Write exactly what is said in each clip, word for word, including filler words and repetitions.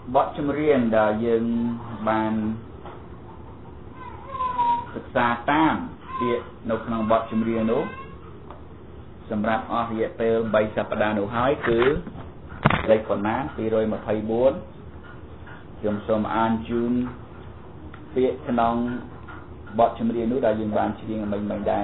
บทจำเรียนดายังบานศึกษาตามเปียนกนองบทจำเรียนนู้สำหรับออกเยเตอร์ใบสัปดาห์หนูหายคือเลขคนนั้นปีโรยมาไทยบุญยมสมอันจุนเปียขนองบทจำเรียนนู้ดายังบานชีวิตมันไม่ได้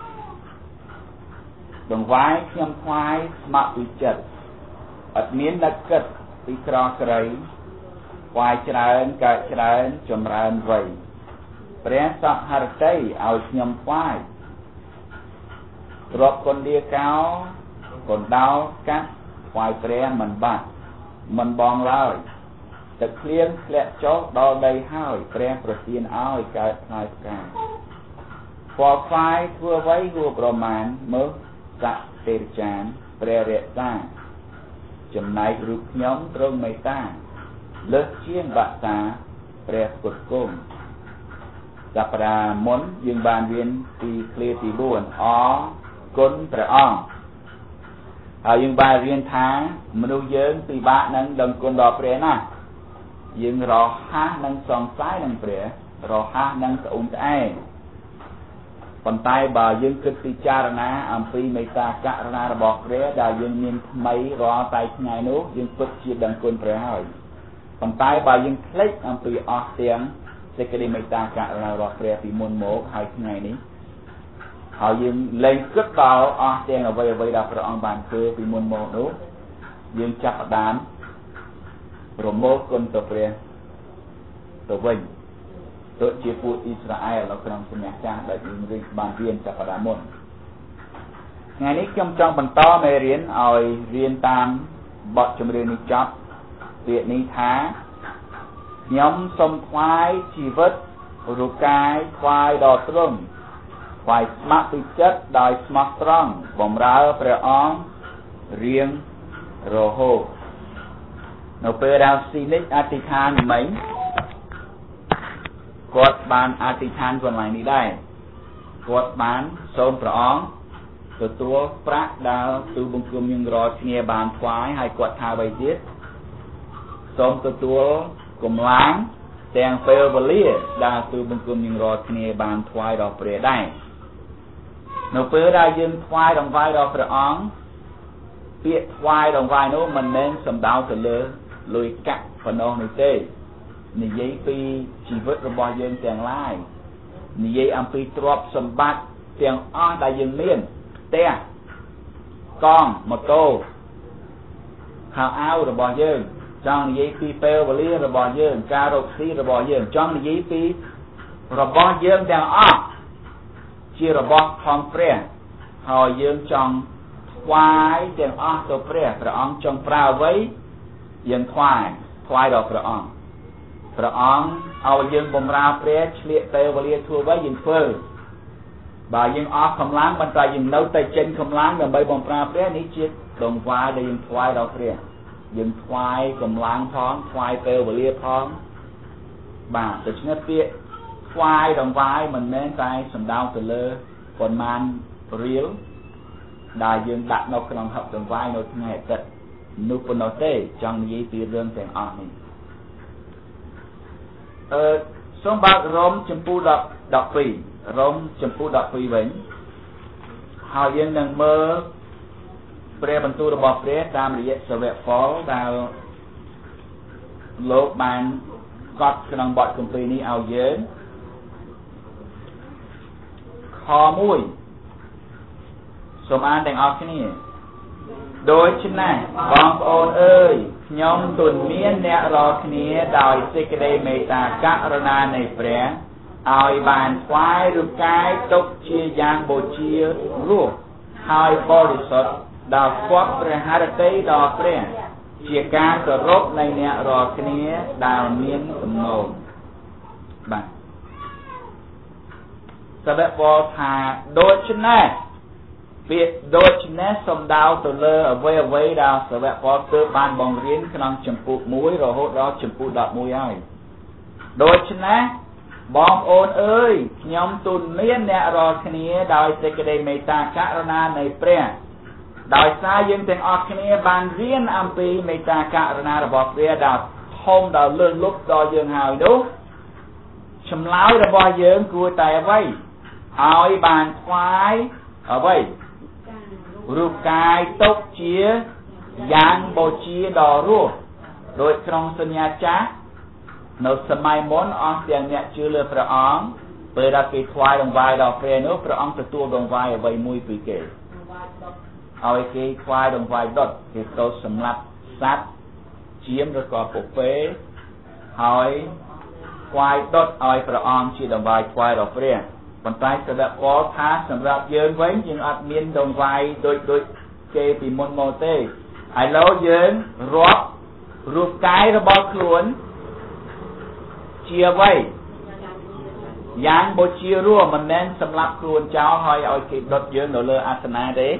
ดวงไว้เขียมควายสมัครวิจัดอัดเมียนนักเกิดปีกรอกระไรควายเจริญกะเจริญจมเริญไว้เปลี่ยนสักหาร์เตยเอาเขียมควายตรวจคนเดียเก้าคนดาวกัดควายเปลี่ยนมันบัดมันบองเลยตะเคลียนแหละโจ๊กดอได้ห้อยเปลี่ยนประเทียนเอาไก่พลายกาพอควายทั่วไว้หัวประมาณเมื่อสักเตจานเปลี่ยนเรตาจำนายรูปย้อมตรงไม่ตาเลิกเชี่ยงบัตตาเปรียบกุดกุ้งสัปดาห์มนยืงบานเวียนตีเคลียตีบุญอ๋อก้นประอ่องเอายืงบานเวียนท้ามนุษย์เยินตีบะนั้นดังก้นดอกเปรียนะยืงรอห้านังสองซ้ายนังเปรียรอห้านังสะอุ่นไอปันไตบ่ายืงคิดติจารณาอัมพีไม่ตากะรณาบอกเปรียดายืงมีไม่รอไตไงนู้ยืงฝึกชีดังก้นเปรียให้ปันไตบ่ายังคลิกอันปีออกเสียงเสกได้ไม่ตากะเรารอเปรียปีมุนโมกหายไงนี้เขายังเล่นกึศต่อออกเสียงเอาไว้ไว้ดาวพระองค์บานคือปีมุนโมนู้ยังจับดานรวมโมกคนตัวเปรียตัววิ่งตัวเจียปูอิสราเอลเรากำลังสัญญาจ้างได้ยินเรื่องบานเรียนจับดานมนงานนี้กำจังบรรทอไม่เรียนเอาเรียนตามบทจำเรียนนิจับเปียนิท้าย้อมสมควายชีวิตรูปกายควายดอตรงควายสมัครปิจัดดอยสมัครตรองบ่มร้าพระองค์เรียงโรโฮนเปราวซีนิกอธิษฐานไหมกดบานอธิษฐานคนไหนนี้ได้กดบานสมพระองค์ตัวตัวพระดาวตัวบุญกุมยังรอเนียบานควายให้กดทาใบเจ็ดสมตัวตัวกลมล้างแตงเปลวเลียดาตัวบุญกุมยังรอเนียบานควายดอกเปรได้นเปรได้ยืนควายดอกไฟดอกพระองค์เปียควายดอกไฟโน้มันเน้นสำดาวตัวเลือลุยกักพนองในเต้นี่ยัยปีชีวิตระบายยืนแตงไล่นี่ยัยอัมปีตรอบสมบัติแตงอ้อได้ยืนเมียนเต้กองมอโต้ข่าวอ้าวระบายยืนจังนี้ปีเปลวเลียระบายยืนการรซีระบายยืนจังนี้ปีระบายยืนแตงอ้อชีระบายทองเปรี้ยหอยยืนจังควายแตงอ้อตัวเปรี้ยพระองค์จังปราไว้ยืนควายควายดอกพระองค์พระองค์เอายืนบ่มราเปรี้ยเฉลี่ยเปลวเลียทั่วไว้ยืนเฟื่อบ่ายังออกคำล้างบรรทายยังเล่าแต่เจนคำล้างแบบใบบ่มปลาเปรี้ยนี้เจี๊ยดงควายได้ยังควายเราเปรี้ยยังควายกำล้างท้องควายเปลวเลียท้องบ่าแต่ชนิดเปี้ยควายดงควายมันแม้ใจสำดาวตัวเลอคนมันเรียวได้ยังดักนกกำลังหับดงควายนกไงแต่นุปนเต้จังยี่ปีเรื่องแต่งออกนี่เออสมบัติรมจมพูดอกดอกปีร่มจมพูดอกปีเว้นหายังนั่งเมื่อเปรียบรรทุระบบเปรียตามระยะสวัสดิ์ฟ้องดาวโลกบานกอดกำลังบอดกุมปีนี้เอาเยอะคอมุ้ยสมอันแต่งออกที่นี่โดยชนะบองโอนเอ้ยยอมตุนเมียนเนี่ยรอที่นี้ดาวสิกเดเมตากะรณาในเปรียเอาบานควายรูปกายตกเชียยางโบเชียรูปหายบริสุทธิ์ดาวควักประหารเตยดอกเปรี้ยเชียการกระรบในเนี่ยรอคนี้ดาวเมียนสมโนบังสะเดปอทาโดยชนะเปียโดยชนะสมดาวตัวเลอไว้ไว้ดาวสะเดปอเติบบานบองเรียนขนมจมพูมุ้ยรอโหดรอจมพูดอกมุ้ยไอโดยชนะบองโอนเอ้ยยอมตุนเมียนเนี่ยรอคนี้ดาวเจกเดเมตากะรณาในเปรี้ยดาวสายยังแต่งออกคนี้บานเรียนอัมพีเมตากะรณาระบบเปรี้ยดาวทធំដល់លើសលប់ដល់យើងហើយនោះចម្លើយរបស់យើងគួរតែអ្វីឲ្យបានថ្វាយអ្វីរូបកាយទុកជាយ៉ាងបូជាដល់រស់ដោយក្នុងសញ្ញាចាស់នៅសម័យមុនអស់ទាំងអ្នកជឿលើព្រះអង្គពេលដែលគេថ្វាយដង្វាយដល់ព្រះនោះព្រះអង្គទទួលដង្វាយអ្វីមួយពីគេឲ្យគេថ្វាយដង្វាយដុតគេទៅសម្លាប់សត្វជាមឬក៏ពពែហើយថ្វាយដុតឲ្យព្រះអង្គជាដង្វាយថ្វាយដល់ព្រះប៉ុន្តែសាវកពលថាសម្រាប់យើងវិញយើងអត់មានដង្វាយដូចដូចគេពីមុនមកទេឥឡូវយើងរាប់រូបកាយរបស់ខ្លួនជាអ្វីយ៉ាងបូជារស់មិនមែនសម្រាប់ខ្លួនចោលហើយឲ្យគេដុតយើងនៅលើអាសនៈទេ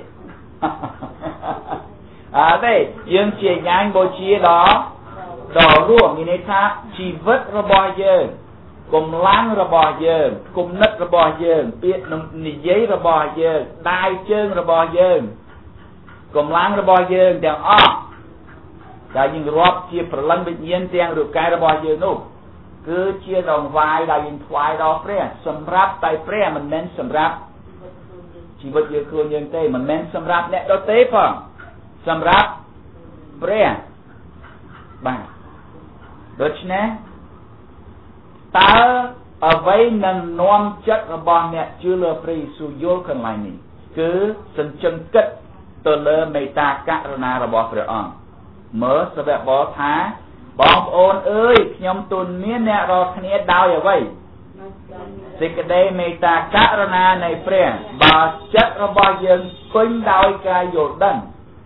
អត់ទេយើងជាយ៉ាងបូជាដល់ដល់រស់មានន័យថាជីវិតរបស់យើងកម្លាំងរបស់យើងគំនិតរបស់យើងពាក្យនិយាយរបស់យើងដៃជើងរបស់យើងកម្លាំងរបស់យើងទាំងអស់ដែលយើងរាប់ជាព្រលឹងវិញ្ញាណទាំងរូបកាយរបស់យើងនោះគឺជាដង្វាយដែលយើងថ្វាយដល់ព្រះសម្រាប់តែព្រះមិនមែនសម្រាប់ជីវិតយើងខ្លួនយើងទេមិនមែនសម្រាប់អ្នកដទៃផងសម្រាប់ព្រះបាទដូច្នេះតើអ្វីនឹងនាំចិត្តរបស់អ្នកជឿលើព្រះយេស៊ូវយល់កន្លែងនេះគឺសញ្ជឹងគិតទៅលើមេត្តាករុណារបស់ព្រះអង្គមើលសាវកពលថាបងប្អូនអើយខ្ញុំទូលមានអ្នករាល់គ្នាដោយអ្វីសេចក្តីមេត្តាករុណានៃព្រះបើចិត្តរបស់យើងពេញដោយការយល់ដឹង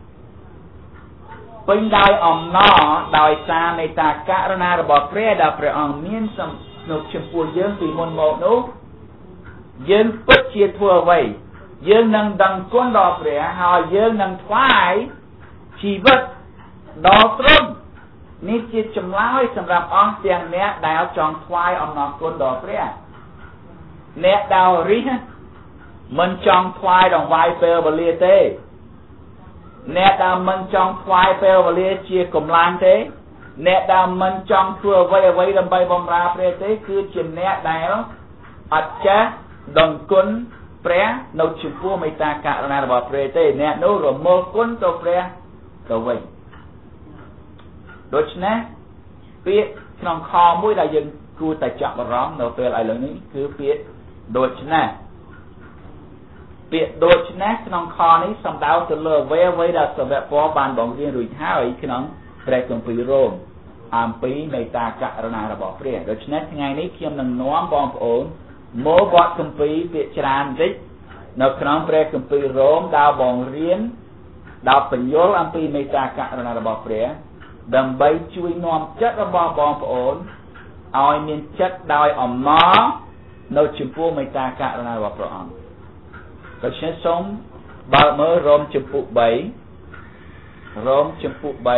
ពេញដោយអំណរដោយសារមេត្តាករុណារបស់ព្រះដែលព្រះអង្គមាននៅចំពោះយើងពីមុនមកនោះយើងពិតជាធ្វើអ្វីយើងនឹងដឹងគុណដល់ព្រះហើយយើងនឹងថ្វាយជីវិតដល់ទ្រង់នេះជាចម្លើយសម្រាប់អស់ទាំងអ្នកដែលចង់ថ្វាយអំណរគុណដល់ព្រះអ្នកដែលរិះមិនចង់ថ្វាយដង្វាយពេលវេលាទេអ្នកដែលមិនចង់ថ្វាយពេលវេលាជាកម្លាំងទេអ្នកដែលមិនចង់ធ្វើអ្វីអ្វីដើម្បីបម្រើព្រះទេគឺជាអ្នកដែលអត់ចេះដឹងគុណព្រះនៅចំពោះមេត្តាករុណារបស់ព្រះទេអ្នកនោះរមូលគុណទៅព្រះទៅវិញដូច្នេះពាក្យក្នុងខមួយដែលយើងគួរតែចាប់អារម្មណ៍នៅពេលឥឡូវនេះគឺពាក្យដូច្នេះពាក្យដូច្នេះក្នុងខនេះសំដៅទៅលើអ្វីអ្វីដែលសាវកពលបានបង្រៀនរួចហើយក្នុងព្រះគម្ពីររ៉ូមអំពីមេត្តាករុណារបស់ព្រះដូច្នេះថ្ងៃនេះខ្ញុំនឹងនាំបងប្អូនមកវត្តគម្ពីរពាក្យច្រើនបន្តិចនៅក្នុងព្រះគម្ពីររ៉ូមដែលបង្រៀនដល់បញ្យលអំពីមេត្តាករុណារបស់ព្រះដើម្បីជួយនាំចិត្តរបស់បងប្អូនឲ្យមានចិត្តដោយអំណរនៅចំពោះមេត្តាករុណារបស់ព្រះអង្គដូច្នេះសូមបើកមើលរ៉ូមចំពុកបីរ៉ូមចំពុកបី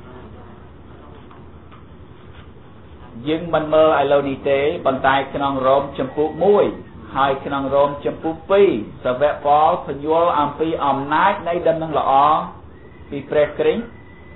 យើងមិនមើលឥឡូវនេះទេប៉ុន្តែក្នុងរ៉ូមចំពុកមួយហើយក្នុងរ៉ូមចំពុកពីរសាវកពលពន្យល់អំពីអំណាចនៃដំណឹងល្អពីព្រះគ្រីស្ទ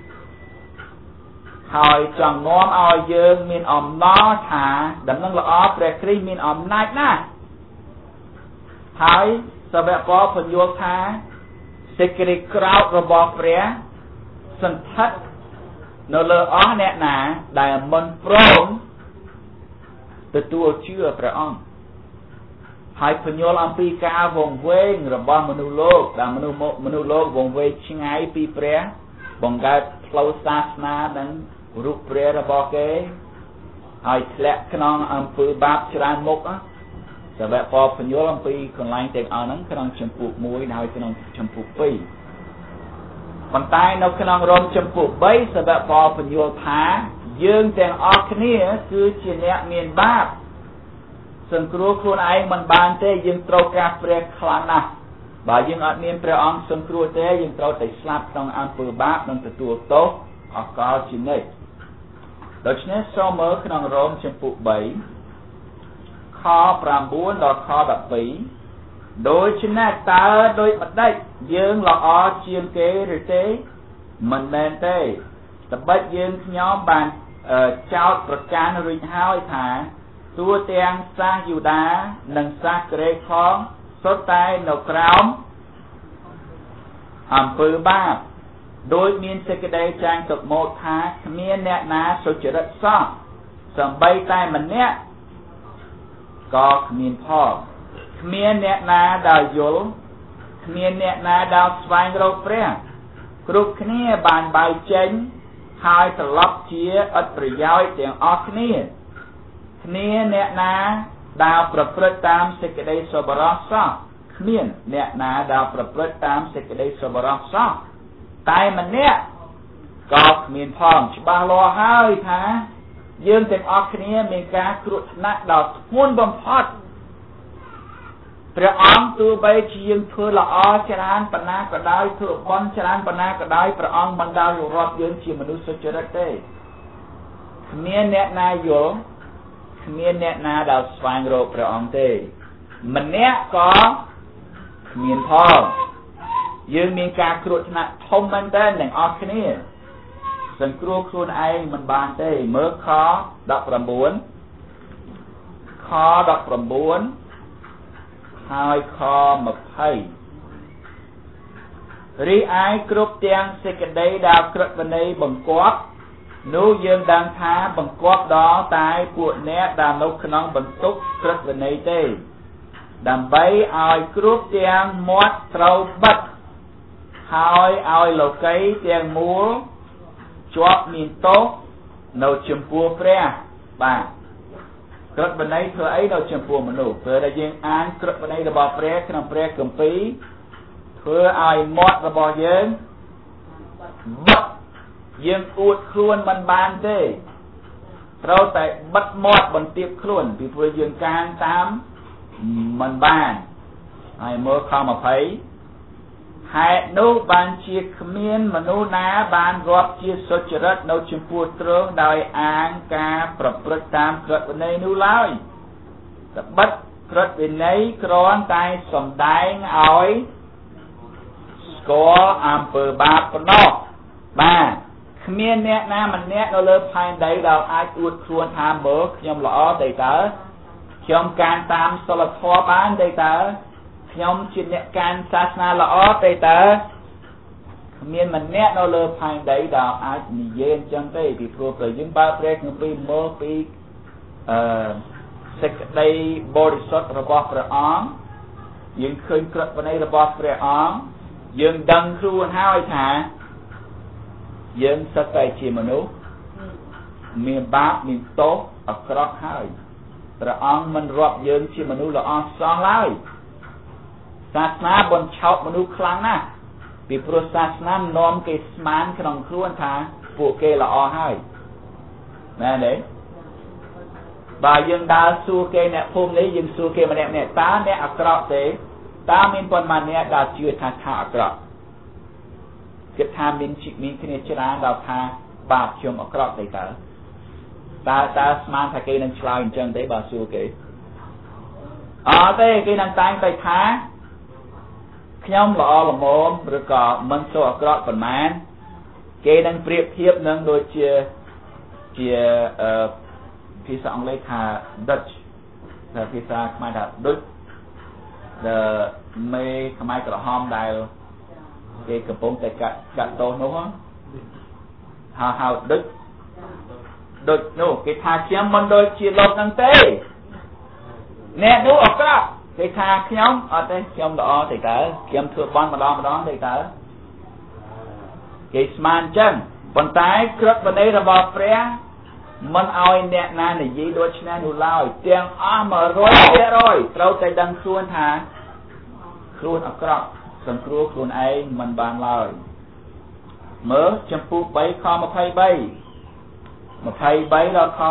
ហើយចង់នាំឲ្យយើងមានអំណរថាដំណឹងល្អព្រះគ្រីស្ទមានអំណាចណាស់ហើយសាវកពលពន្យល់ថាសេចក្តីក្រោធរបស់ព្រះសន្ធិដ្ឋនៅលើអស់អ្នកណាដែលមិនព្រមទទួលជឿព្រះអង្គហើយពន្យល់អំពីការវង្វេងរបស់មនុស្សលោកដែលមនុស្សមនុស្សលោកវង្វេងឆ្ងាយពីព្រះបង្កើតផ្លូវសាសនានិងរូបព្រះរបស់គេហើយធ្លាក់ក្នុងអំពើបាបច្រើនមុខសាវកពលពន្យល់អំពីកន្លែងទាំងអស់ហ្នឹងក្នុងចំពុកមួយហើយក្នុងចំពុកពីរប៉ុន្តែនៅក្នុងរ៉ូមចំពុកបីសាវកពលពន្យល់ថាយើងទាំងអស់គ្នាគឺជាអ្នកមានបាបសង្គ្រោះខ្លួនឯងមិនបានទេយើងត្រូវការព្រះខ្លាំងណាស់បើយើងអត់មានព្រះអង្គសង្គ្រោះទេយើងត្រូវតែស្លាប់ក្នុងអំពើបាបនិងទទួលទោសអកលជានិច្ចដូច្នេះសូមមើលក្នុងរ៉ូមចំពុកបីខប្រាំបួនដល់ខដប់ពីរដូច្នេះតើដោយម្ដេចយើងល្អជាងគេឬទេមិនមែនទេត្បិតយើងខ្ញុំបានចោតប្រកាន់រួចហើយថាតួទាំងសាសយូដានិងសាសក្រិកផងសុទ្ធតែនៅក្រោមអំពើបាបដោយមានសេចក្តីចាញ់ទុកមកថាគ្មានអ្នកណាសុចរិតសោះសំបីតែម្នាក់ក៏គ្មានផងគ្មានអ្នកណាដែលយល់គ្មានអ្នកណាដែលស្វែងរកព្រះគ្រប់គ្នាបានបែកចេញហើយត្រឡប់ជាឥតប្រយោជន៍ទាំងអស់គ្នាគ្នាអ្នកណាដែលប្រព្រឹត្តតាមសេចក្តីសប្បុរសសោះគ្មានអ្នកណាដែលប្រព្រឹត្តតាមសេចក្តីសប្បុរសសោះតែម្នាក់ក៏គ្មានផងច្បាស់លាស់ហើយថាយើងទាំងអស់គ្នាមានការគ្រោះថ្នាក់ដ៏ធ្ងន់បំផុតព្រះអង្គទោះបីជាយើងធ្វើល្អច្រើនប៉ុណ្ណាក៏ដោយធ្វើបុណ្យច្រើនប៉ុណ្ណាក៏ដោយព្រះអង្គមិនដែលរាប់យើងជាមនុស្សសុចរិតទេគ្មានអ្នកណាយល់គ្មានអ្នកណាដែលស្វែងរកព្រះអង្គទេម្នាក់ក៏គ្មានផងយើងមានការគ្រោះថ្នាក់ធំមែនទែនទាំងអស់គ្នាសង្គ្រោះខ្លួនឯងមិនបានទេមើលខដប់ប្រាំបួនខដប់ប្រាំបួនហើយខម្ភៃរីឯគ្រប់ទាំងសេចក្តីដែលក្រឹតវិន័យបង្គាប់នោះយើងដឹងថាបង្គាប់ដល់តែពួកអ្នកដែលនៅក្នុងបន្ទុកក្រឹតវិន័យទេដើម្បីឲ្យគ្រប់ទាំងមាត់ត្រូវបិទហើយឲ្យលោកីទាំងមូលជាប់មានទោសនៅចំពោះព្រះបាទក្រឹតវិន័យធ្វើអីនៅចំពោះមនុស្សពេលដែលយើងអានក្រឹតវិន័យរបស់ព្រះក្នុងព្រះគម្ពីរធ្វើឲ្យមាត់របស់យើងបិទយើងអួតខ្លួនមិនបានទេត្រូវតែបិទមាត់បន្ទាបខ្លួនពីព្រោះយើងកានតាមមិនបានហើយមើលខម្ភៃហេតុនោះបានជាគ្មានមនុស្សណាបានរាប់ជាសុចរិតនៅចំពោះទ្រង់ដោយអាងការប្រព្រឹត្តតាមក្រឹតវិន័យនោះឡើយត្បិតក្រឹតវិន័យគ្រាន់តែសំដែងឲ្យស្គាល់អំពើបាបប៉ុណ្ណោះបាទគ្មានអ្នកណាម្នាក់នៅលើផែនដីដែលអាចអួតខ្លួនថាមើលខ្ញុំល្អទេតើខ្ញុំការតាមសិលធម៌បានទេតើខ្ញុំជាអ្នកការសាសនាល្អទេតើគ្មានម្នាក់នៅលើផែនដីដែលអាចនិយាយអញ្ចឹងទេពីព្រោះព្រះយើងបើព្រះគម្ពីរមើលពីអឺសេចក្តីបរិសុទ្ធរបស់ព្រះអង្គយើងឃើញក្រឹតវិន័យរបស់ព្រះអង្គយើងដឹងខ្លួនហើយថាយើងសិតតែជាមនុស្សមានបាបមានទោសអាក្រក់ហើយព្រះអង្គមិនរាប់យើងជាមនុស្សល្អសោះឡើយសាសនាបញ្ឆោតមនុស្សខ្លាំងណាស់ពីព្រោះសាសនានាំគេស្មានក្នុងខ្លួនថាពួកគេល្អហើយមែនទេបើយើងដើរសួរគេអ្នកភូមិនេះយើងសួរគេម្នាក់ម្នាក់តើអ្នកអាក្រក់ទេតើមានប៉ុន្មានអ្នកដែលជឿថាថាអាក្រក់គិតថាមានមានគ្នាច្រើនដល់ថាបាបខ្ញុំអាក្រក់ទេតើតើតើស្មានថាគេនឹងឆ្លើយអញ្ចឹងទេបើសួរគេអត់ទេគេនឹងតែងតែថាខ្ញុំល្អល្មមឬក៏មិនសូវអាក្រក់ប៉ុន្មានគេនឹងប្រៀបធៀបនឹងដូចជាជាអឺភាសាអង់គ្លេសថា Dutch តែភាសាខ្មែរថា Dutch ដែលមេខ្មែរក្រហមដែលគេកំពុងតែកាត់កាត់ទោសនោះហៅហៅ Dutch Dutch នោះគេថាខ្ញុំមិនដូចជាលោកហ្នឹងទេអ្នកនោះអាក្រក់គេថាខ្ញុំអត់ទេខ្ញុំល្អទេតើខ្ញុំធ្វើបន់ម្ដងម្ដងទេតើគេស្មានអញ្ចឹងប៉ុន្តែក្រឹតវិន័យរបស់ព្រះមិនឲ្យអ្នកណានិយាយដូចឆ្នាំនោះឡើយទាំងអស់ một trăm phần trăm ត្រូវតែដឹងខ្លួនថាខ្លួនអាក្រក់សង្គ្រោះខ្លួនឯងមិនបានឡើយមើលចំពោះ3ខ23 23ដល់ខ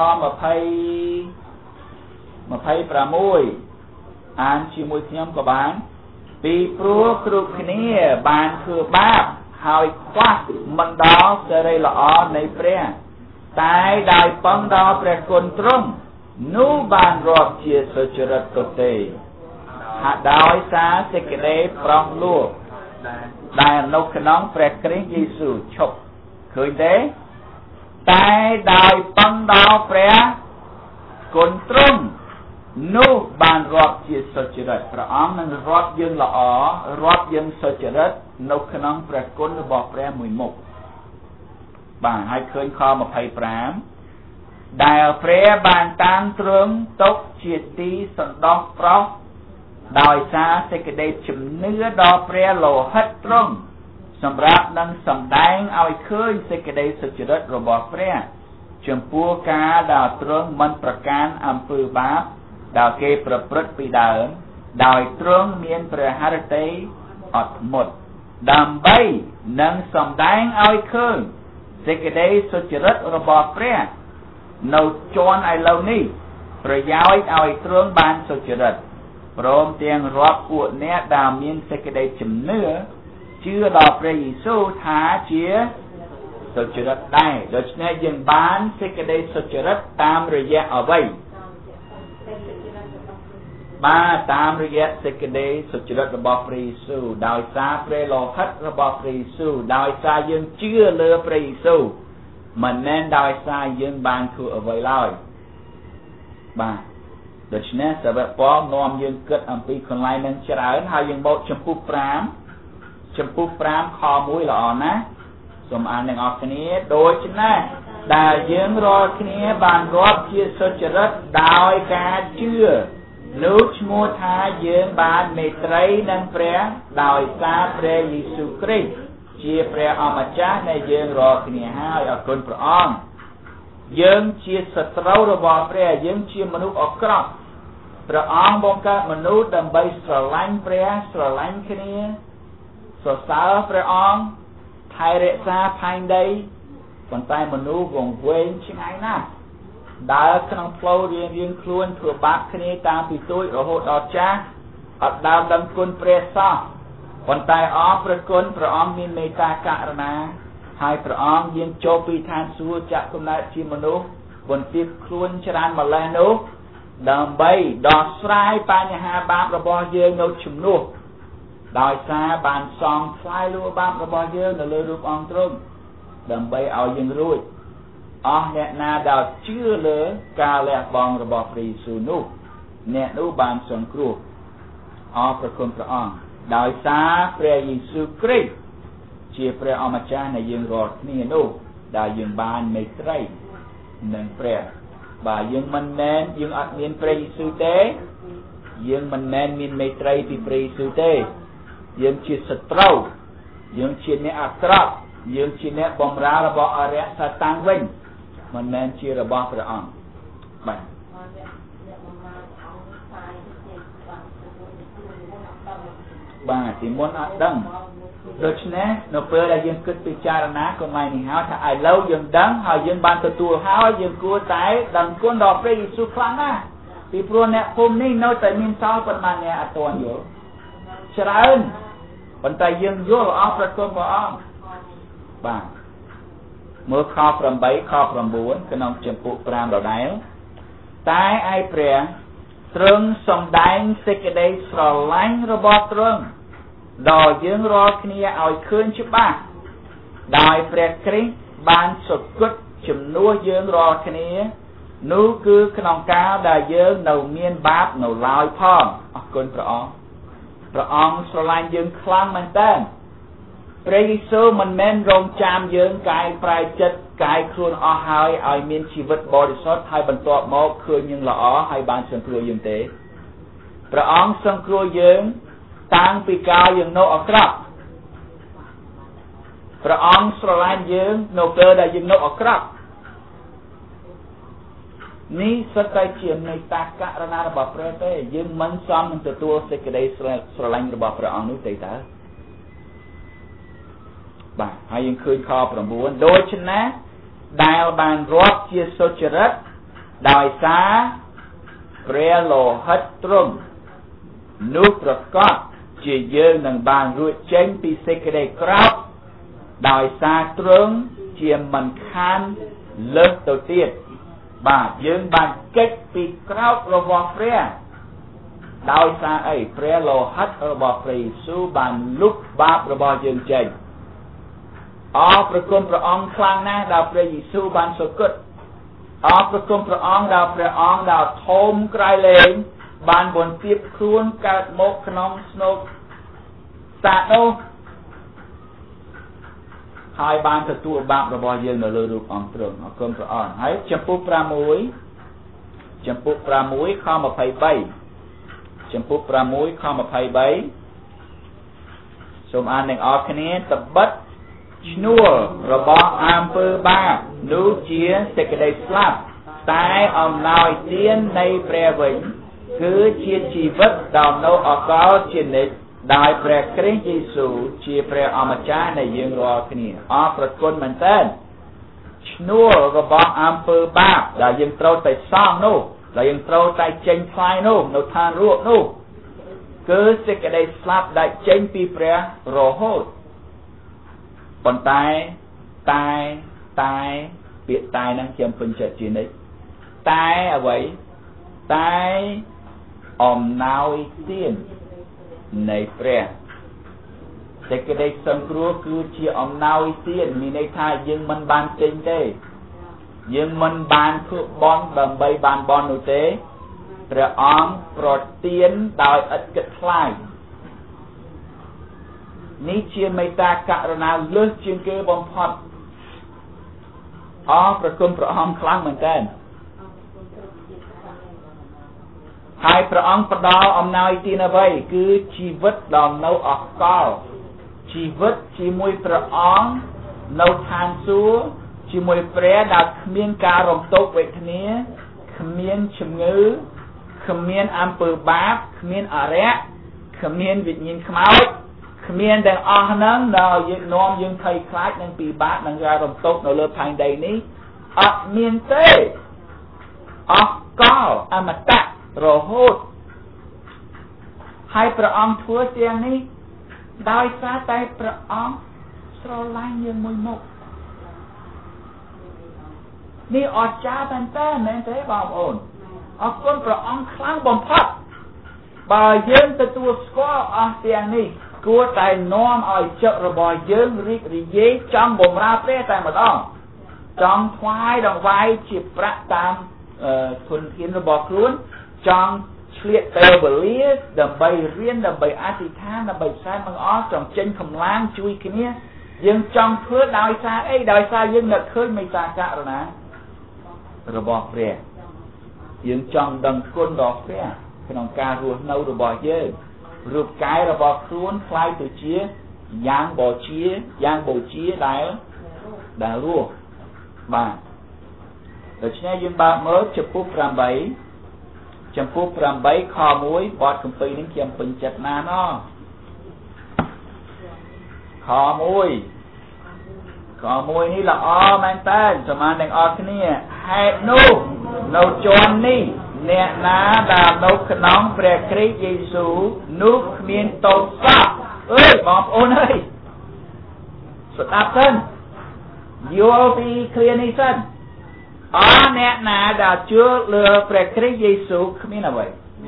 20 26អានជាមួយខ្ញុំក៏បានពីព្រោះគ្រប់គ្នាបានធ្វើបាបហើយខ្វះមិនដល់សេរីល្អនៃព្រះតែដោយពឹងដល់ព្រះគុណទ្រង់នោះបានរាប់ជាសុចរិតក៏ទេហាក់ដោយសារសេចក្តីប្រោសលោះដែលនៅក្នុងព្រះគ្រីស្ទយេស៊ូវឈប់ឃើញទេតែដោយពឹងដល់ព្រះគុណទ្រង់នោះបានរាប់ជាសុចរិតព្រះអង្គនឹងរាប់យើងល្អរាប់យើងសុចរិតនៅក្នុងព្រះគុណរបស់ព្រះមួយមុខបាទហើយឃើញខម្ភៃប្រាំដែលព្រះបានតាំងទ្រង់ទុកជាទីសន្តោសប្រោសដោយសារសេចក្តីជំនឿដល់ព្រះលោហិតទ្រង់សម្រាប់នឹងសម្ដែងឲ្យឃើញសេចក្តីសុចរិតរបស់ព្រះចំពោះការដែលទ្រង់មិនប្រកាន់អំពើបាបដែលគេប្រព្រឹត្តពីដើមដោយទ្រង់មានព្រះハរតីអត់ធ្មត់ដើម្បីនឹងសម្ដែងឲ្យឃើញសេចក្តីសុចរិតរបស់ព្រះនៅជាន់ឥឡូវនេះប្រយោជន៍ឲ្យទ្រង់បានសុចរិតព្រមទាំងរាប់ពួកអ្នកដែលមានសេចក្តីជំនឿជឿដល់ព្រះយេស៊ូវថាជាសុចរិតដែរដូច្នេះយើងបានសេចក្តីសុចរិតតាមរយៈអ្វីបាទតាមរយៈសេចក្តីសុចរិតរបស់ព្រះយេស៊ូវដោយសារព្រះលោហិតរបស់ព្រះយេស៊ូវដោយសារយើងជឿលើព្រះយេស៊ូវមិនមែនដោយសារយើងបានធ្វើអ្វីឡើយបាទដូច្នេះសាវកប៉ូលនាំយើងគិតអំពីកន្លែងនឹងច្រើនហើយយើងបោកចំពុះប្រាំចំពុះប្រាំខមួយល្អណាស់សូមអានទាំងអស់គ្នាដូច្នេះដែលយើងរាល់គ្នាបានរាប់ជាសុចរិតដោយការជឿនោះឈ្មោះថាយើងបានមេត្រីនឹងព្រះដោយសារព្រះយេស៊ូវគ្រីស្ទជាព្រះអម្ចាស់នៃយើងរាល់គ្នាហើយអរគុណព្រះអង្គយើងជាសត្រូវរបស់ព្រះយើងជាមនុស្សអាក្រក់ព្រះអង្គបង្កើតមនុស្សដើម្បីស្រឡាញ់ព្រះស្រឡាញ់គ្នាសរសើរព្រះអង្គថែរក្សាផែនដីប៉ុន្តែមនុស្សវង្វេងឆ្ងាយណាស់ដើរក្នុងផ្លូវរៀងរៀងខ្លួនធ្វើបាបគ្នាតាំងពីតូចរហូតដល់ចាស់អត់ដើរដឹងគុណព្រះសោះប៉ុន្តែអរព្រះគុណព្រះអង្គមានមេត្តាករុណាហើយព្រះអង្គយាងចូលពីឋានសួគ៌ចាក់កំណើតជាមនុស្សបន្ទាបខ្លួនច្រើនម្លេះនោះដើម្បីដោះស្រាយបញ្ហាបាបរបស់យើងនៅជំនួសដោយសារបានសងថ្លៃលើបាបរបស់យើងនៅលើរូបអង្គទ្រង់ដើម្បីឲ្យយើងរួចអស់អ្នកណាដែលជឿលើការលះបង់របស់ព្រះយេស៊ូវនោះអ្នកនោះបានសង្គ្រោះអរព្រះគុណព្រះអង្គដោយសារព្រះយេស៊ូវគ្រីស្ទជាព្រះអម្ចាស់នៃយើងរាល់គ្នានោះដែលយើងបានមេត្រីនឹងព្រះបើយើងមិនមែនយើងអត់មានព្រះយេស៊ូវទេយើងមិនមែនមានមេត្រីពីព្រះយេស៊ូវទេយើងជាសត្រូវយើងជាអ្នកអាក្រក់យើងជាអ្នកបម្រើរបស់អរិយសាតាំងវិញមិនមែនជារបស់ព្រះអង្គបាទបាទទីមុនអត់ដឹងដូច្នេះនៅពេលដែលយើងគិតពិចារណាកន្លែងនេះហើយថាឥឡូវយើងដឹងហើយយើងបានទទួលហើយយើងគួរតែដឹងគុណដល់ព្រះយេស៊ូវខ្លាំងណាស់ពីព្រោះអ្នកភូមិនេះនៅតែមានសល់ប៉ុន្មានអ្នកអត់ទាន់យល់ច្រើនប៉ុន្តែយើងយល់អស់ព្រះគុណព្រះអង្គបាទមើលខប្រាំបីខប្រាំបួនក្នុងចំពុកប្រាំដដែលតែឯព្រះទ្រង់សំដែងសេចក្តីស្រឡាញ់របស់ទ្រង់ដល់យើងរាល់គ្នាឲ្យឃើញច្បាស់ដោយព្រះគ្រីស្ទបានសុគតជំនួសយើងរាល់គ្នានោះគឺក្នុងកាលដែលយើងនៅមានបាបនៅឡើយផងអរគុណព្រះអង្គព្រះអង្គស្រឡាញ់យើងខ្លាំងមែនតើព្រះយេស៊ូវមិនមែនរងចាំយើងកាយប្រែចិត្តកាយខ្លួនអស់ហើយឲ្យមានជីវិតបរិសុទ្ធហើយបន្ទាប់មកឃើញយើងល្អហើយបានសង្គ្រោះយើងទេព្រះអង្គសង្គ្រោះយើងតាំងពីកាលយើងនៅអាក្រក់ព្រះអង្គស្រឡាញ់យើងនៅពេលដែលយើងនៅអាក្រក់នេះសិតតែជាមេត្តាករុណារបស់ព្រះទេយើងមិនសមនឹងទទួលសេចក្តីស្រឡាញ់របស់ព្រះអង្គនោះទេតើបាទហើយយើងឃើញខប្រាំបួនដូច្នេះដែលបានរាប់ជាសុចរិតដោយសារព្រះលោហិតទ្រង់នោះប្រកាសជាយើងនឹងបានរួចចេញពីសេចក្តីក្រោធដោយសារទ្រង់ជាមិនខានលើសទៅទៀតបាទយើងបានគេចពីក្រោធរបស់ព្រះដោយសារអីព្រះលោហិតរបស់ព្រះយេស៊ូវបានលុបបាបរបស់យើងចេញអរព្រះគុណព្រះអង្គខ្លាំងណាស់ដែលព្រះយេស៊ូវបានសុគតអរប្រគុណព្រះអង្គដែលព្រះអង្គដែលធំក្រៃលែងបានបន្ទាបខ្លួនកើតមកក្នុងស្នូកសាទនោះហើយបានទទួលបាបរបស់យើងនៅលើរូបអង្គទ្រង់អរគុណព្រះអង្គហើយចំពុះប្រាំមួយចំពុះប្រាំមួយខម្ភៃបីចំពុះប្រាំមួយខម្ភៃបីសូមអានទាំងអស់គ្នាត្បិតឈ្នួលរបស់អំពើបាបនោះជាសេចក្តីស្លាប់តែអំណោយទាននៃព្រះវិញគឺជាជីវិតដ៏នៅអកលជានិច្ចដោយព្រះគ្រីស្ទយេស៊ូវជាព្រះអម្ចាស់នៃយើងរាល់គ្នាអរព្រគុណមែនទែនឈ្នួលរបស់អំពើបាបដែលយើងត្រូវតែសងនោះដែលយើងត្រូវតែចេញថ្លៃនោះនៅឋានរស់នោះគឺសេចក្តីស្លាប់ដែលចេញពីព្រះរហូតប៉ុន្តែតែតែពាក្យតែនឹងខ្ញុំពេញចិត្តជានិច្ចតែអ្វីតែអំណោយទាននៃព្រះសេចក្តីសង្គ្រោះគឺជាអំណោយទានមានន័យថាយើងមិនបានទិញទេយើងមិនបានធ្វើបន់ដើម្បីបានបន់នោះទេព្រះអង្គប្រទានដោយឥតគិតថ្លៃនេះជាមេត្តាករុណាលើសជាងគេបំផុតអរព្រគុណព្រះអង្គខ្លាំងមែនទែនហើយព្រះអង្គផ្ដល់អំណោយទានអ្វីគឺជីវិតដ៏នៅអកលជីវិតជាមួយព្រះអង្គនៅឋានសួគ៌ជាមួយព្រះដែលគ្មានការរំទោសវេទនាគ្មានជំងឺគ្មានអំពើបាបគ្មានអរិយគ្មានវិញ្ញាណខ្មោចគ្មានទាំងអស់ហ្នឹងដែលយើងនាំយើងភ័យខ្លាចនឹងពីបាបនឹងការរំទោសនៅលើផែនដីនេះអត់មានទេអកលអមតៈរហូតហើយព្រះអង្គធ្វើទាំងនេះដោយសារតែព្រះអង្គស្រឡាញ់យើងមួយមុខនេះអស្ចារ្យមែនតើមែនទេបងប្អូនអរគុណព្រះអង្គខ្លាំងបំផុតបើយើងទទួលស្គាល់អស់ទាំងនេះគួរតែនាំឲ្យចិត្តរបស់យើងរីករាយចង់បម្រើព្រះតែម្ដងចង់ថ្វាយដង្វាយជាប្រាក់តាមគុណធានរបស់ខ្លួនចង់ឆ្លៀតពេលវេលាដើម្បីរៀនដើម្បីអធិដ្ឋានដើម្បីផ្សាយបង្អស់ចង់ចេញកម្លាំងជួយគ្នាយើងចង់ធ្វើដោយសារអីដោយសារយើងនឹកឃើញមេត្តាករុណារបស់ព្រះយើងចង់ដឹងគុណរបស់ព្រះក្នុងការរស់នៅរបស់យើងរូបកាយរបស់ខ្លួនคล้ายទៅជាយ៉ាងបូជាយ៉ាងបូជាដែលដែលរស់បាទដូច្នេះយើងបើកមើលចំពោះប្រាំបីចំពោះប្រាំបីខមួយបទគម្ពីរនេះខ្ញុំពេញចិត្តណាស់ណោះខមួយខមួយនេះល្អមែនតើសមានទាំងអស់គ្នាហេតុនោះនៅជាន់នេះអ្នកណាដែលនៅក្នុងព្រះគ្រីស្ទយេស៊ូវនោះគ្មានទោសសោះអើយបងប្អូនអើយស្ដាប់សិនយល់ពីឃ្លានេះសិនអរអ្នកណាដែលជឿលើព្រះគ្រីស្ទយេស៊ូវគ្មានអ្វី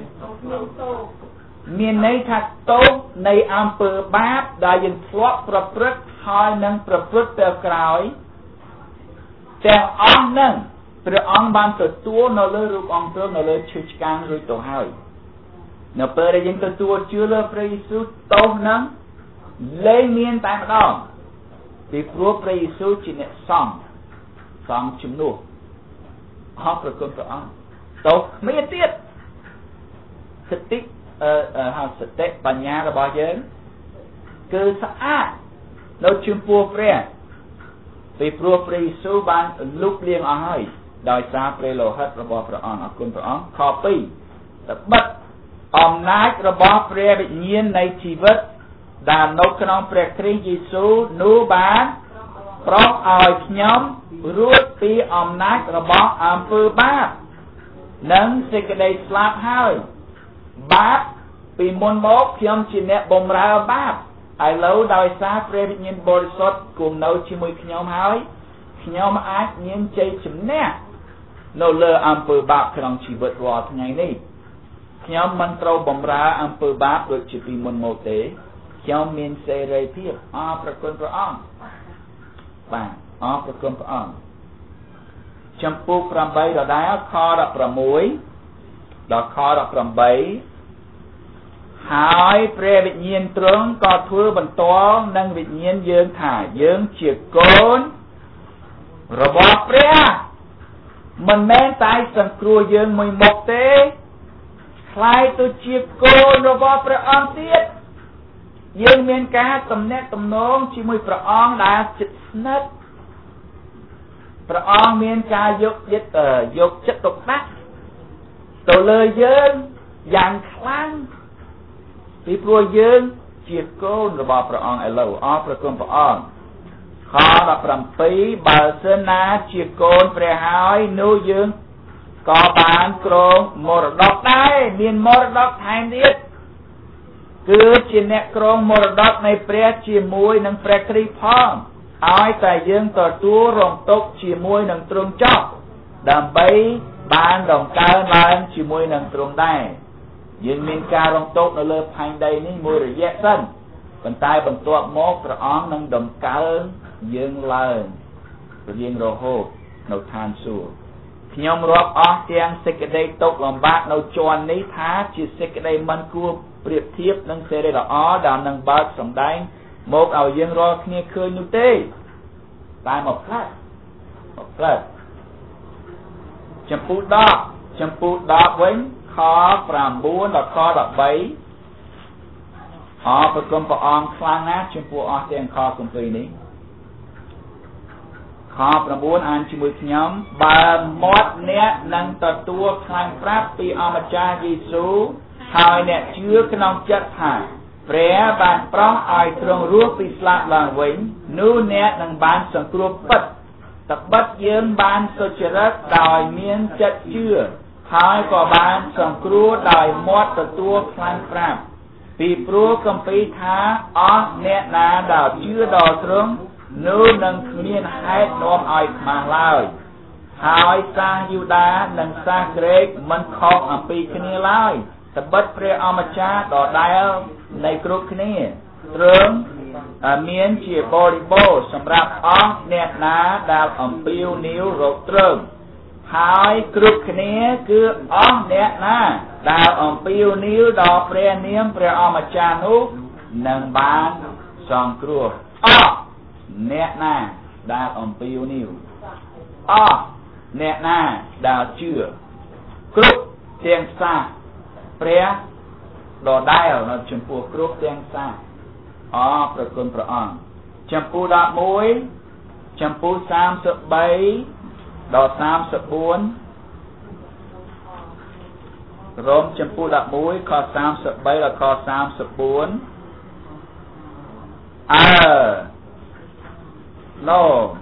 មានន័យថាទោសនៃអំពើបាបដែលយើងធ្លាប់ប្រព្រឹត្តហើយនឹងប្រព្រឹត្តទៅក្រោយទាំងអស់នឹងព្រះអង្គបានទទួលនៅលើរូបអង្គទ្រង់នៅលើឈើឆ្កាងរួចទៅហើយនៅពេលដែលយើងទទួលជឿលើព្រះយេស៊ូវទោសនឹងលែងមានតែម្ដងពីព្រោះព្រះយេស៊ូវជាអ្នកសង្ឃសង្ឃជំនួសអរព្រគុណព្រះអង្គទោសគ្មានទៀតសតិអឺហៅសតិបញ្ញារបស់យើងគឺស្អាតនៅចំពោះព្រះពីព្រោះព្រះយេស៊ូវបានលុបលាងអស់ហើយដោយសារព្រះលោហិតរបស់ព្រះអង្គអរគុណព្រះអង្គខពីរត្បិតអំណាចរបស់ព្រះវិញ្ញាណនៃជីវិតដែលនៅក្នុងព្រះគ្រីស្ទយេស៊ូវនោះបានប្រោសឲ្យខ្ញុំរួចពីអំណាចរបស់អំពើបាបនិងសេចក្តីស្លាប់ហើយបាបពីមុនមកខ្ញុំជាអ្នកបម្រើបាបឥឡូវដោយសារព្រះវិញ្ញាណបរិសុទ្ធគង់នៅជាមួយខ្ញុំហើយខ្ញុំអាចមានជ័យជំនះនៅលើអំពើបាបក្នុងជីវិតរាល់ថ្ងៃនេះខ្ញុំមិនត្រូវបម្រើអំពើបាបដូចជាពីមុនមកទេខ្ញុំមានសេរីភាពអរព្រគុណព្រះអង្គបាទអរព្រគុណព្រះអង្គចំពោះប្រាំបីដដែលខដប់ប្រាំមួយដល់ខដប់ប្រាំបីហើយព្រះវិញ្ញាណទ្រង់ក៏ធ្វើបន្តនឹងវិញ្ញាណយើងថាយើងជាកូនរបស់ព្រះមិនមែនតែសង្គ្រោះយើងមួយមុខទេខ្លាយទៅជាកូនរបស់ព្រះអង្គទៀតយើងមានការទំនាក់ទំនងជាមួយព្រះអង្គដែលជិតស្និទ្ធព្រះអង្គមានការយកចិត្តយកចិត្តទុកដាក់ទៅលើយើងយ៉ាងខ្លាំងពីព្រោះយើងជាកូនរបស់ព្រះអង្គឥឡូវអរព្រះគុណព្រះអង្គខដប់ប្រាំពីរបើសិនណាជាកូនព្រះហើយនោះយើងក៏បានគ្រងមរតកដែរមានមរតកថែមទៀតគឺជាអ្នកគ្រងមរតកនៃព្រះជាមួយនឹងព្រះគ្រីស្ទផងឲ្យតែយើងទទួលរងទុកជាមួយនឹងទ្រង់ចុះដើម្បីបានដង្កើងឡើងជាមួយនឹងទ្រង់ដែរយើងមានការរងទុកនៅលើផែនដីនេះមួយរយៈសិនប៉ុន្តែបន្ទាប់មកព្រះអង្គនឹងដង្កើងយើងឡើងរៀងរហូតនៅឋានសួគ៌ខ្ញុំរាប់អស់ទាំងសេចក្តីទុក្ខលំបាកនៅជាន់នេះថាជាសេចក្តីមិនគួរប្រៀបធៀបនឹងសេរីល្អដែលនឹងបើកសម្ដែងមកឲ្យយើងរាល់គ្នាឃើញនោះទេតែមកផ្លែតមកផ្លែតចំពោះដកចំពោះដកវិញខប្រាំបួនដល់ខដប់បីអរព្រះគុណព្រះអង្គខ្លាំងណាស់ចំពោះអស់ទាំងខគម្ពីរនេះខប្រាំបួនអានជាមួយខ្ញុំបើមាត់អ្នកនឹងទទួលខ្លាំងប្រាប់ពីអម្ចាស់យេស៊ូវហើយអ្នកជឿក្នុងចិត្តថាព្រះបានប្រោសឲ្យទ្រង់រស់ពីស្លាប់ឡើងវិញនោះអ្នកនឹងបានសង្គ្រោះពិតត្បិតយើងបានសុចរិតដោយមានចិត្តជឿហើយក៏បានសង្គ្រោះដោយមាត់ទទួលខ្លាំងប្រាប់ពីព្រោះគម្ពីរថាអស់អ្នកណាដែលជឿដល់ទ្រង់នោះនឹងគ្មានហេតុនាំឲ្យខ្មាស់ឡើយហើយសាសយូដានិងសាសក្រិកមិនខុសអំពីគ្នាឡើយត្បិតព្រះអម្ចាស់ដដែលនៃគ្រប់គ្នាទ្រង់មានជាបរិបូរណ៍សម្រាប់អស់អ្នកណាដែលអំពាវនាវរកទ្រង់ហើយគ្រប់គ្នាគឺអស់អ្នកណាដែលអំពាវនាវដល់ព្រះនាមព្រះអម្ចាស់នោះនឹងបានសង្គ្រោះអស់អ្នកណាដែលអំពាវនាវអស់អ្នកណាដែលជឿគ្រប់ទាំងសាសព្រះដដែលនៅចំពោះគ្រប់ទាំងសាសអរព្រះគុណព្រះអង្គចំពោះដប់មួយចំពោះសាមសិបបីដល់សាមសិបបួនរ៉ូមចំពោះដប់មួយខសាមសិបបីដល់ខសាមសិបបួនអើណូ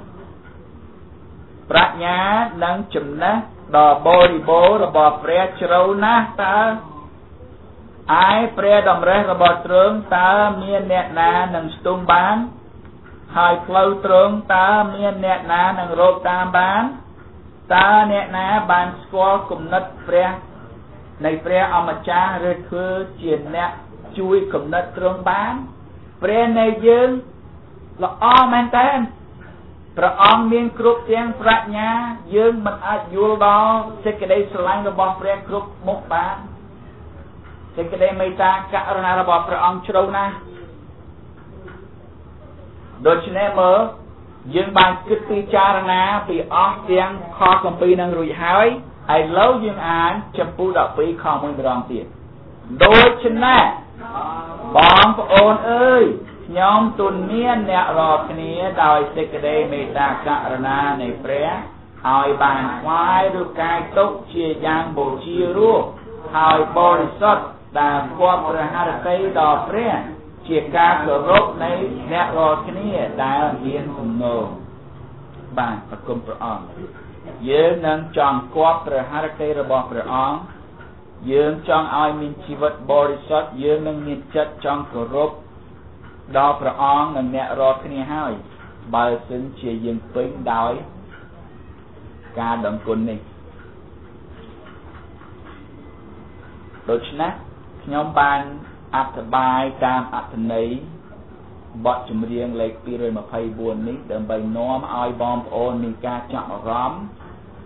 ប្រាជ្ញានិងចំណេះដល់បរិបូរណ៍របស់ព្រះជ្រៅណាស់តើឯព្រះតម្រេះរបស់ទ្រង់តើមានអ្នកណានឹងស្ទុំបានហើយផ្លូវទ្រង់តើមានអ្នកណានឹងរកតាមបានតើអ្នកណាបានស្គាល់គំនិតព្រះនៃព្រះអម្ចាស់ឬធ្វើជាអ្នកជួយគំនិតទ្រង់បានព្រះនៃយើងល្អមែនតើព្រះអង្គមានគ្រប់ទាំងប្រាជ្ញាយើងមិនអាចយល់ដល់សេចក្តីស្រឡាញ់របស់ព្រះគ្រប់មុខបានសេចក្តីមេត្តាករុណារបស់ព្រះអង្គជ្រៅណាស់ដូច្នេះមើលយើងបានគិតពិចារណាពីអស់ទាំងខគម្ពីរនឹងរួចហើយឥឡូវយើងអានចំពោះដប់ពីរខមួយម្ដងទៀតដូច្នេះបងប្អូនអើយខ្ញុំទូនមានអ្នករាល់គ្នាដោយសេចក្តីមេត្តាករុណានៃព្រះឲ្យបានថ្វាយរូបកាយទុកជាយ៉ាងបូជារស់ហើយបរិសុទ្ធតាមគប់ព្រះハរតីដល់ព្រះជាការគោរពនៃអ្នករាល់គ្នាដែលមានទំនោរបាទអរគុណព្រះអង្គយើងនឹងចង់គប់ព្រះハរតីរបស់ព្រះអង្គយើងចង់ឲ្យមានជីវិតបរិសុទ្ធយើងនឹងមានចិត្តចង់គោរពដល់ព្រះអង្គនិងអ្នករាល់គ្នាហើយបើសិនជាយើងពេញដោយការដឹងគុណនេះដូច្នេះខ្ញុំបានអធិប្បាយតាមអត្ថន័យបទចម្រៀងលេខពីររយម្ភៃបួននេះដើម្បីនាំឲ្យបងប្អូនមានការចាប់អារម្មណ៍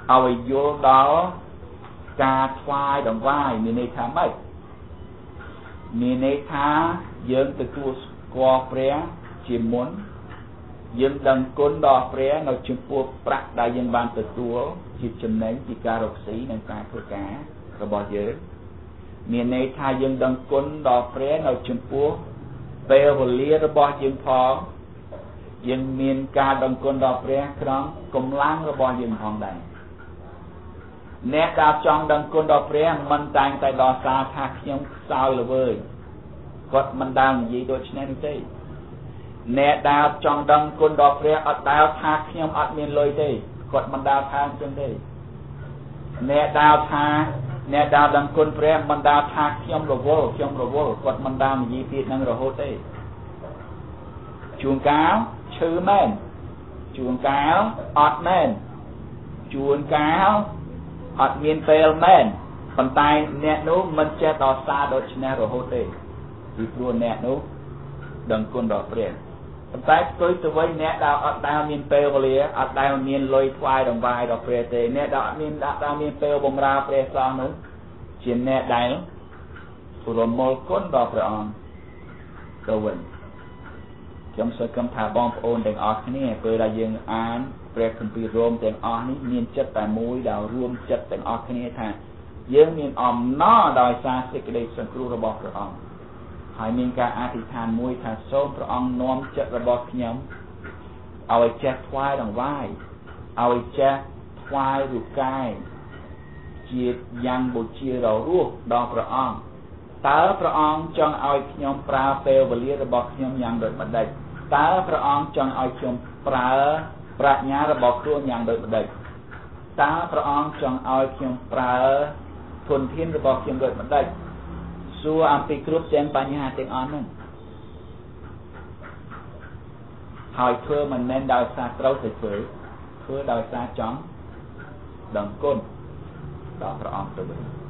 เอาไว้โยดอการทวายดองว่ายมีในทางไหมมีในทางยังตะตัวกอเปรียจิมมุนยังดังก้นดอกเปรียเราจุดพวกปรักได้ยังบานตะตัวจิตจำเนงจิการกสีในการเพื่อการกระบอกเยอะมีในทางยังดังก้นดอกเปรียเราจุดพวกเปลวเลียระบอกยังพอยังมีการดังก้นดอกเปรียครั้งกลมล้างระบอกยังพองได้แนวดาวจองดังก้นดอกเปรียมันแต่งแต่ดอกซาทักยังสาวเลยเว้ยกดมันดังยี่โดยชนะนี่ได้แนวดาวจองดังก้นดอกเปรียอัดดาวทักยังอัดมีเลยได้กดมันดาวทางจังได้แนวดาวทาแนวดาวดังก้นเปรียมันดาวทักยังระโวยังระโวกดมันดาวยี่ปีนั่งระโหได้จูงก้าวชื่อแม่นจูงก้าวอัดแม่นจูงก้าวอัดมีนเปลแม่นปันไตเนนู้มันจะต่อซาโดยชนะระโหได้ที่ครัวเนนู้ดังก้นดอกเปรียปันไตตัวตัวไว้เนดาวอัดดาวมีนเปลเลียอัดดาวมีนลอยควายดองใบดอกเปรียเตเนดาวมีนดาวมีนเปลบงราเปรียซองนู้เชียนเนได้ผู้รวมมอลก้นดอกเปรียนตัววันจำสกคำถามบองโอนแต่งออกนี่เปิดได้ยังอ่านเปรียคัมภีร์รวมแต่งออกนี่มีนจัดแต่มวยดาวรวมจัดแต่งออกนี่ท่ายังมีนอมน้อดอยซาสิกเดสังครูระบอกพระองค์หายมีการอธิษฐานมวยท่าโซ่พระองค์น้อมจัดระบอกขยำเอาไว้แจ็คควายดังไหวเอาไว้แจ็คควายรูกายจีดยังบุจีเรารูปดองพระองค์ตาพระองค์จงเอาขยำปลาเฟลบเลียระบอกขยำยังโดยบัดใดตาพระองค์จงเอาขยำปลาปราญญาระบอกตัวยังโดยบัดใดตาพระองค์จงเอาขยำปลาทนทิ้นระบอกขยำโดยบัดใดสัวอัมพิกรุปเจนปัญญาเต็งอ่อนนั่นหอยเพื่อมันแน่นดาวซาเต้าเฉยๆเพื่อดาวซาจ้องดังก้นดอกพระองค์ตัวเอง